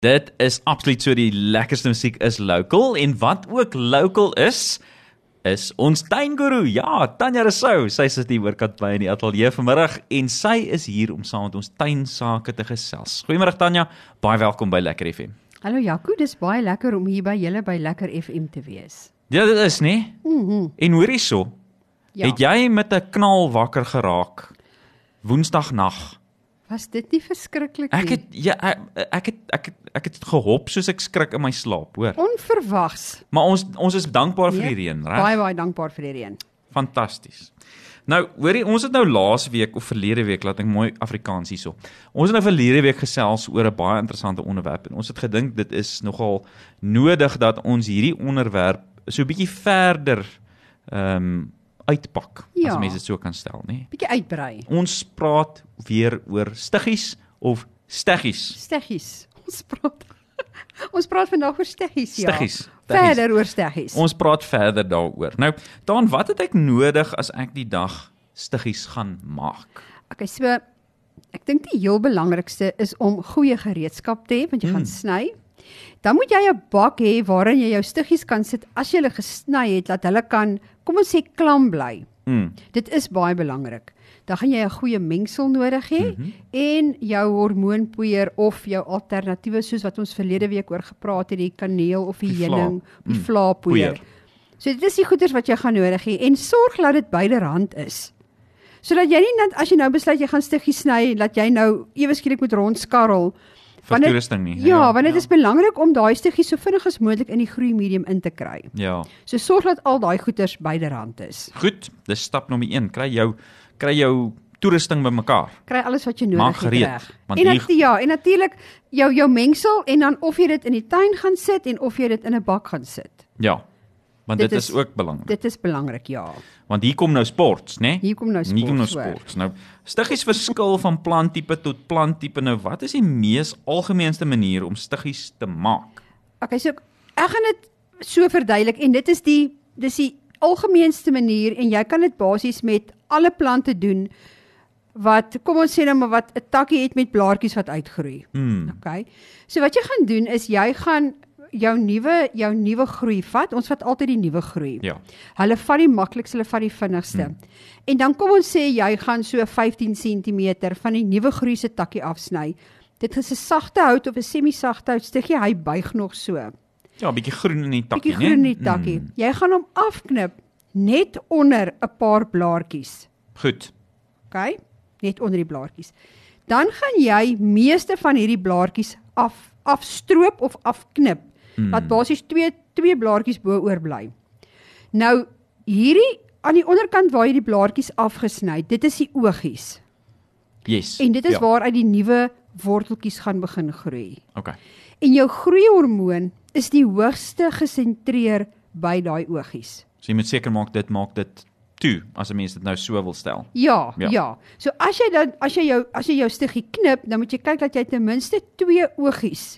Dit is absoluut so, die lekkerste musiek is local, en wat ook local is ons tuinguru. Ja, Tanya Rousseau, sy sit hier oorkant by in die ateljee vanmiddag, en sy is hier om saam met ons tuinsake te gesels. Goeiemiddag Tanya, baie welkom by Lekker FM. Hallo Jaco, dis baie lekker om hier by julle by Lekker FM te wees. Ja, dit is nie? En hoor hierso, het jy met 'n knal wakker geraak, Woensdagnag? Was dit nie verskriklik nie? Ek het gehop soos ek skrik in my slaap, hoor. Onverwags. Maar ons is dankbaar vir die reën, reg? Baie dankbaar vir die reën. Fantasties. Nou, hoorie, ons het nou laas week of verlede week, laat ek mooi Afrikaans hierso. Ons het nou verlede week gesels oor 'n baie interessante onderwerp, en ons het gedink dit is nogal nodig dat ons hierdie onderwerp so 'n bietjie verder uitpak, as mense dit so kan stel, né? Bietjie uitbrei. Ons praat weer oor stiggies of steggies. Steggies. Ons praat vandag oor steggies, ja. Steggies. Verder oor steggies. Ons praat verder daaroor. Nou, Dan, wat het ek nodig as ek die dag stiggies gaan maak? Okay, so ek dink die heel belangrikste is om goeie gereedskap te hê, want jy gaan sny. Dan moet jy 'n bak hê waarin jy jou stiggies kan sit as jy hulle gesny het, dat hulle kan, kom ons sê, klam bly. Dit is baie belangrik. Dan gaan jy 'n goeie mengsel nodig hê, en jou hormoonpoeier of jou alternatiewe, soos wat ons verlede week oor gepraat het, die kaneel of die heuning, die vlaapoeier. So dit is die goeders wat jy gaan nodig hê, en sorg dat dit byderhand is. Sodat jy nie net, as jy nou besluit jy gaan stiggies sny, dat jy nou ewe skielik moet rondskarrel. Vir toerusting nie. Ja, want dit is belangrik om daai stiggies so vinnig as moontlik in die groeimedium in te kry. Ja. So sorg dat al daai goeders byderhand is. Goed, dis stap nommer 1. Kry jou toerusting bymekaar. Kry alles wat jy nodig Maak het gereed, reg. want En natuurlik jou mengsel, en dan of jy dit in die tuin gaan sit en of jy dit in 'n bak gaan sit. Ja. Want dit is ook belangrik. Dit is belangrik, ja. Want hier kom nou sports, né? Hier kom nou sports. Nou, stiggies verskil van planttipe tot planttipe. Nou, wat is die mees algemeenste manier om stiggies te maak? Okay, so ek gaan dit so verduidelik, en dis die algemeenste manier, en jy kan dit basies met alle plante doen wat, kom ons sê nou maar, wat 'n takkie het met blaartjies wat uitgroei. Okay. So wat jy gaan doen is jy gaan jou nuwe groei vat. Ons vat altyd die nuwe groei. Ja. Hulle vat die maklikste, hulle vat die vinnigste. En dan kom ons sê jy gaan so 15 cm van die nuwe groei se takkie afsny. Dit is 'n sagte hout of 'n semi-sagte hout stukkie, hy buig nog so. Ja, 'n bietjie groen in die takkie, né? Bietjie groen in die takkie. Jy gaan hom afknip net onder 'n paar blaartjies. Goed. Okay? Net onder die blaartjies. Dan gaan jy meeste van hierdie blaartjies afstroop of afknip. Dat basies twee blaartjies bo oorbly. Nou, hierdie aan die onderkant waar jy die blaartjies afgesny, dit is die oogies. Yes. En dit is waaruit die nuwe worteltjies gaan begin groei. Okay. En jou groeihormoon is die hoogste gesentreer by daai oogies. So jy moet seker maak dit toe, as 'n mens dit nou so wil stel. Ja. So as jy jou stiggie knip, dan moet jy kyk dat jy ten minste 2 oogies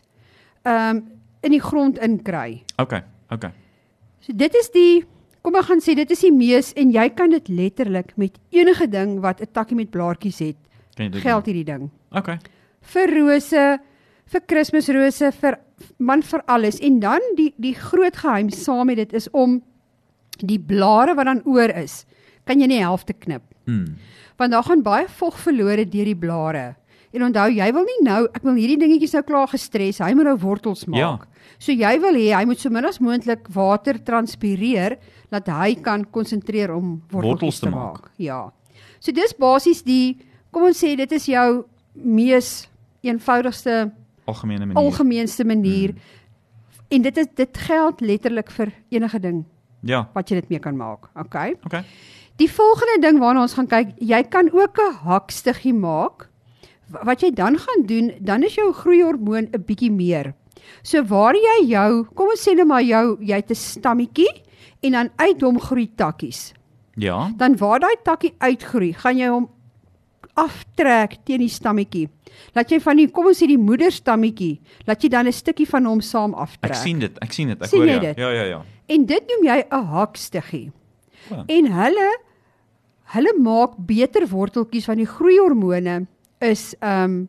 in die grond inkry. Okay. So dit is kom ek gaan sê, dit is die mees, en jy kan dit letterlik met enige ding wat 'n takkie met blaartjies het, geld hierdie ding. Okay. Vir rose, vir Kersrose, vir alles. En dan die groot geheim saam met dit is om die blare wat dan oor is, kan jy nie helfte knip. Want daar gaan baie vog verlore deur die blare. En onthou, jy wil nie nou, ek wil hierdie dingetjies nou klaar gestres, hy moet nou wortels maak. Ja. So jy wil hê, hy moet so min as moontlik water transpireer, dat hy kan konsentreer om wortels te maak. Ja. So dis basies kom ons sê, dit is jou mees eenvoudigste, algemeenste manier. En dit geld letterlik vir enige ding. Ja. Wat jy dit mee kan maak. Okay. Die volgende ding waarna ons gaan kyk, jy kan ook 'n hakstiggie maak. Wat jy dan gaan doen, dan is jou groeihormoon 'n bietjie meer. So waar jy kom ons sê net maar jy het 'n stammetjie, en dan uit hom groei takkies. Ja. Dan waar daai takkie uitgroei, gaan jy hom aftrek teen die stammetjie. Laat jy van kom ons sê die moederstammetjie, laat jy dan 'n stukkie van hom saam aftrek. Ek sien dit, ek sien hoor dit? Ja. En dit noem jy 'n hakstiggie. En hulle maak beter worteltjies, want die groeihormone is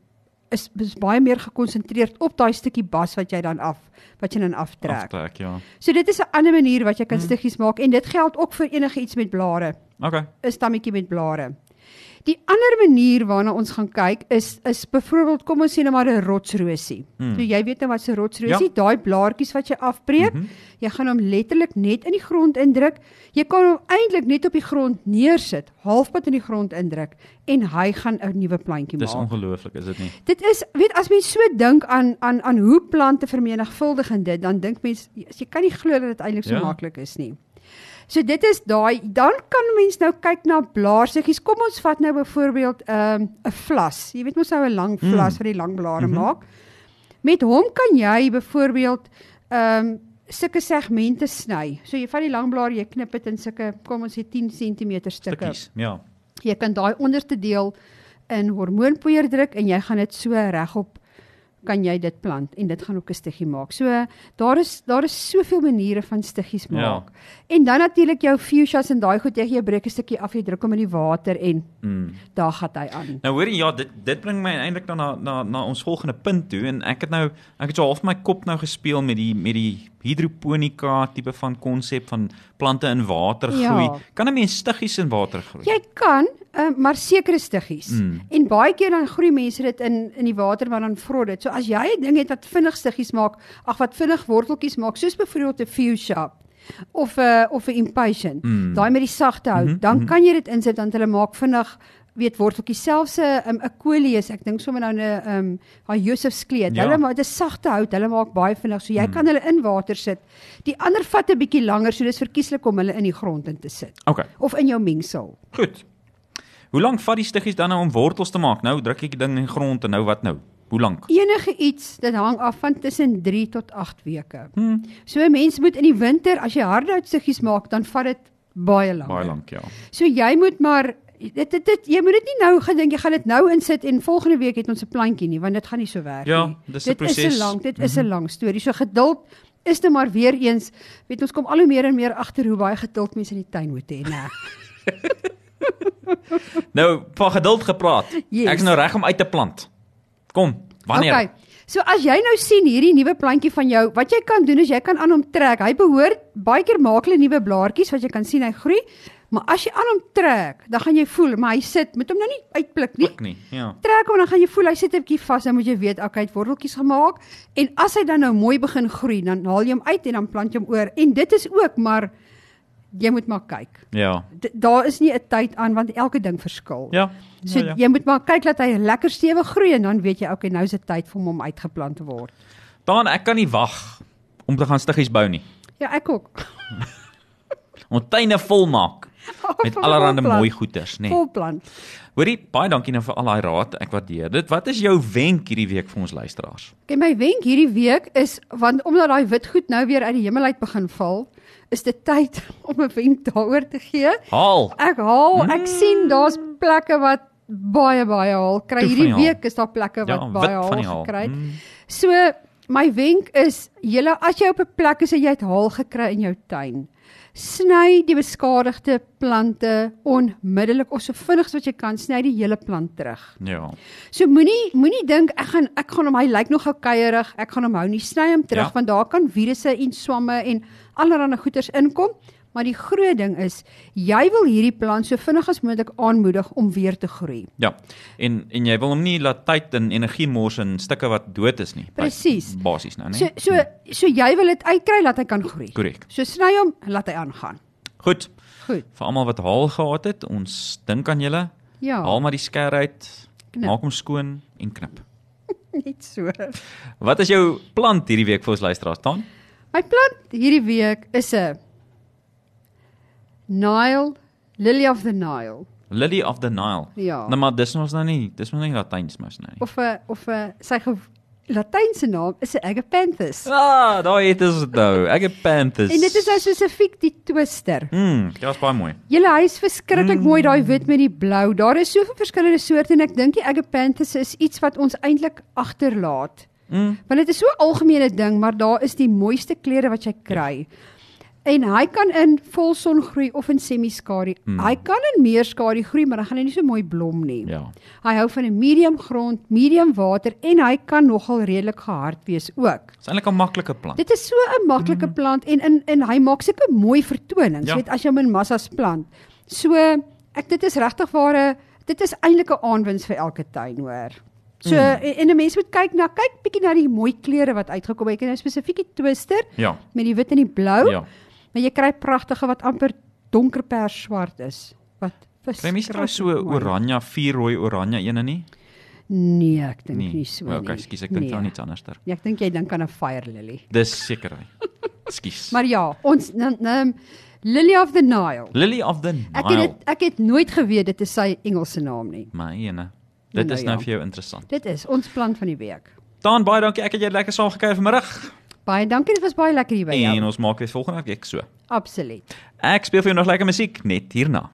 is baie meer gekonsentreerd op daai stukkie bas wat jy dan aftrek. Aftrek, ja. So dit is 'n ander manier wat jy kan stiggies maak en dit geld ook vir enige iets met blare. Okay. 'n stammetjie met blare. Die ander manier waarna ons gaan kyk is byvoorbeeld, kom ons sê nou maar 'n rotsrosie. So jy weet nou wat 'n rotsrosie, daai blaartjies wat jy afbreek, jy gaan hom letterlik net in die grond indruk. Jy kan hom eintlik net op die grond neersit, halfpad in die grond indruk en hy gaan 'n nuwe plantjie maak. Dis ongelooflik, is dit nie? Dit is, weet as mens so dink aan hoe plante vermenigvuldig in dit, dan dink mens jy kan nie glo dat dit eintlik so maklik is nie. So dit is daai, dan kan mens nou kyk na blaarstiggies. Kom ons vat nou byvoorbeeld 'n vlas. Jy weet mos nou 'n lang vlas wat die lang blare maak. Met hom kan jy byvoorbeeld sulke segmente sny. So jy vat die lang blaar, jy knip dit in sulke, kom ons sê 10 cm stukke. Stukkies, ja. Jy kan daai onderste deel in hormoonpoeier druk en jy gaan dit so regop kan jy dit plant en dit gaan ook 'n stiggie maak. So daar is soveel maniere van stiggies maak. En dan natuurlik jou fuchsias en daai goed, jy breek 'n stukkie af, jy druk hom in die water en daar gaan hy aan. Nou hoor jy, ja, dit bring my eintlik na ons volgende punt toe en ek het so half my kop nou gespeel met die hidroponika tipe van konsep van plante in water groei. Kan 'n mens stiggies in water groei? Jy kan, maar sekere stiggies. En baie keer dan groei mense dit in die water, maar dan vrot dit. So as jy 'n ding het wat vinnig stiggies maak, wat vinnig worteltjies maak, soos byvoorbeeld 'n fuchsia of 'n impatient, daai met die sagte hout, dan kan jy dit insit want hulle maak vinnig worteltjies, selfs 'n coleus, ek dink sommer nou 'n Josephskleed. Hulle maak dit sagte hout, hulle maak baie vinnig, so jy kan hulle in water sit. Die ander vat 'n bietjie langer, so dis verkieslik om hulle in die grond in te sit. Okay. Of in jou mengsel. Goed. Hoe lank vat die stiggies dan nou om wortels te maak? Nou druk ek die ding in die grond en nou wat nou? Hoe lank? Enige iets, dit hang af van tussen 3 tot 8 weke. So 'n mens moet in die winter, as jy hardhout stiggies maak, dan vat dit baie lank. Baie lank, ja. So jy moet maar jy moet dit nie nou gedink jy gaan dit nou insit en volgende week het ons 'n plantjie nie, want dit gaan nie so werk nie. Dis 'n proses. Dit is 'n lang storie. So geduld is dit maar weer eens, weet ons kom al hoe meer en meer agter hoe baie geduld mense in die tuin moet hê, né? Nou, van geduld gepraat. Yes. Ek is nou reg om uit te plant. Kom, wanneer? Okay. So as jy nou sien hierdie nuwe plantjie van jou, wat jy kan doen is jy kan aan hom trek. Hy behoort baie keer maak hulle nuwe blaartjies wat jy kan sien hy groei. Maar as jy aan hom trek, dan gaan jy voel, maar hy sit, moet hom nou nie uitpluk nie. Pluk nie, ja. Trek hom en dan gaan jy voel hy sit 'n bietjie vas, dan moet jy weet, okay, hy het worteltjies gemaak en as hy dan nou mooi begin groei, dan haal jy hom uit en dan plant jy hom oor. En dit is ook, maar jy moet maar kyk. Ja. Daar is nie 'n tyd aan want elke ding verskil. Ja. So jy moet maar kyk dat hy lekker stewig groei en dan weet jy, okay, nou is dit tyd vir hom uitgeplant te word. Dan ek kan nie wag om te gaan stiggies bou nie. Ja, ek ook. Om tuine vol maak met allerlei mooi goeders, nê. Volplan. Hoorie, baie dankie nou vir al daai raad. Ek waardeer dit. Wat is jou wenk hierdie week vir ons luisteraars? Okay, my wenk hierdie week is, want omdat daai wit goed nou weer uit die hemel uit begin val, is dit tyd om 'n wenk daaroor te gee. Ek sien daar's plekke wat baie haal kry. Hierdie week is daar plekke wat baie haal gekry. So my wenk is, as jy op 'n plek is en jy het haal gekry in jou tuin, sny die beskadigde plante onmiddellik of so vinnig as wat jy kan, sny die hele plant terug. Ja. So moenie dink ek gaan hom, hy lyk nog gou kuierig, ek gaan hom hou nie, sny hom terug, want daar kan virusse en swamme en allerlei goeters inkom. Maar die groot ding is, jy wil hierdie plant so vinnig as moontlik aanmoedig om weer te groei. Ja, en jy wil hom nie laat tyd en energie mors in stukke wat dood is nie. Presies. Basies nou, nee. So jy wil dit uitkry, laat hy kan groei. Korrek. So sny hom en laat hy aangaan. Goed. Vir almal wat haal gehad het, ons dink aan julle. Ja. Haal maar die skêr uit, maak hom skoon en knip. Net so. Wat is jou plant hierdie week vir ons luisteraars, Tan? My plant hierdie week is 'n Lily of the Nile. Lily of the Nile. Ja. Nou maar dis mos nou nie Latyns mos nou nie. Of sy Latynse naam is 'n Agapanthus. Daar het ons dit nou. Agapanthus. En dit is nou spesifiek die twister. Ja, is baie mooi. Julle huis verskriklik mooi, daai wit met die blou. Daar is soveel verskillende soorte en ek dink die Agapanthus is iets wat ons eintlik agterlaat. Want dit is so 'n algemene ding, maar daar is die mooiste kleure wat jy kry. En hy kan in volson groei of in semi-skadu. Hy kan in meer skadu groei, maar dan gaan hy nie so mooi blom nie. Ja. Hy hou van 'n medium grond, medium water en hy kan nogal redelik gehard wees ook. Dis eintlik 'n maklike plant. Dit is so 'n maklike plant en hy maak sulke mooi vertonings, Ja. weet as jy hom in massas plant. So dit is regtig ware, dit is eintlik 'n aanwins vir elke tuin, hoor. So en 'n mens moet kyk bietjie na die mooi kleure wat uitgekom het. Ek het nou spesifiek die twister Ja. met die wit en die blou, Ja. maar jy kry pragtige wat amper donker pers swart is. Wat Kry mens nou so mooi. oranje, 4 rooi oranje ene nie? Nee, ek dink nie so nie. Okay, skus, ek dink aan iets anders ter. Ja, ek dink jy dink aan 'n fire lily. Dis seker hy. Skus. Maar ja, ons Lily of the Nile. Lily of the Nile. Ek het nooit geweet dit is sy Engelse naam nie. My ene. Dit is nou vir jou interessant. Dit is ons plant van die week. Dan baie dankie. Ek het jou lekker saam gekuier vanmiddag. Baie dankie, dit was baie lekker hier by jou. En ons maak weer volgende week so. Absoluut. Ek speel vir jou nog lekker musiek net hierna.